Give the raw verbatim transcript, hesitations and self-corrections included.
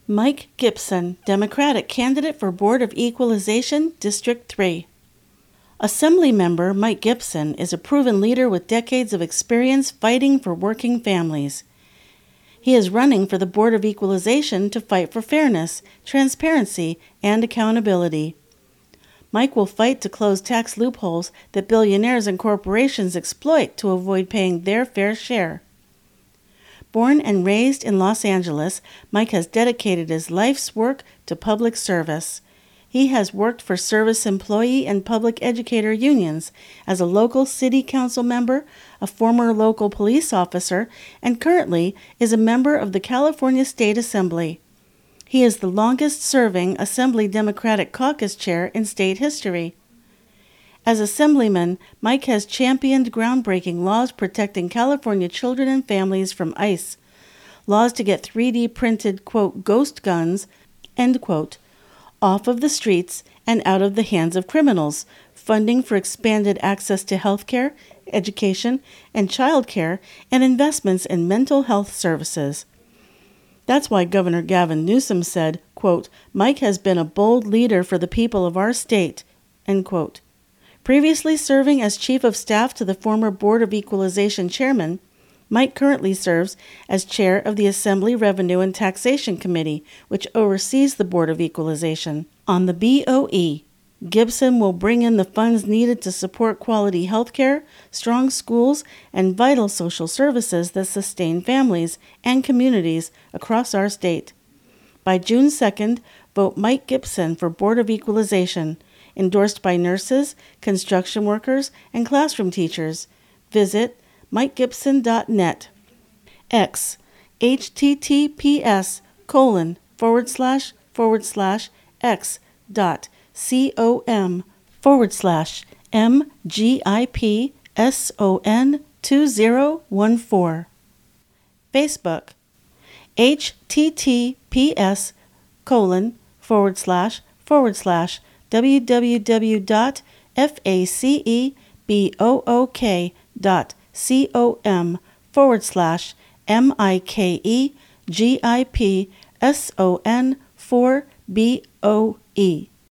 Mike Gibson, Democratic candidate for Board of Equalization, District three. Assemblymember Mike Gibson is a proven leader with decades of experience fighting for working families. He is running for the Board of Equalization to fight for fairness, transparency, and accountability. Mike will fight to close tax loopholes that billionaires and corporations exploit to avoid paying their fair share. Born and raised in Los Angeles, Mike has dedicated his life's work to public service. He has worked for service employee and public educator unions as a local city council member, a former local police officer, and currently is a member of the California State Assembly. He is the longest-serving Assembly Democratic Caucus chair in state history. As Assemblyman, Mike has championed groundbreaking laws protecting California children and families from ICE, laws to get three D printed, quote, ghost guns, end quote, off of the streets and out of the hands of criminals, funding for expanded access to health care, education, and child care, and investments in mental health services. That's why Governor Gavin Newsom said, quote, Mike has been a bold leader for the people of our state, end quote. Previously serving as Chief of Staff to the former Board of Equalization Chairman, Mike currently serves as Chair of the Assembly Revenue and Taxation Committee, which oversees the Board of Equalization. On the B O E, Gibson will bring in the funds needed to support quality health care, strong schools, and vital social services that sustain families and communities across our state. By June second, vote Mike Gibson for Board of Equalization, endorsed by nurses, construction workers, and classroom teachers. Visit mike gibson dot net. X, https colon forward slash forward slash x dot com forward slash mgipson two zero one four. Facebook, https colon forward slash forward slash www.facebook.com forward slash M-I-K-E-G-I-P-S-O-N four B O E.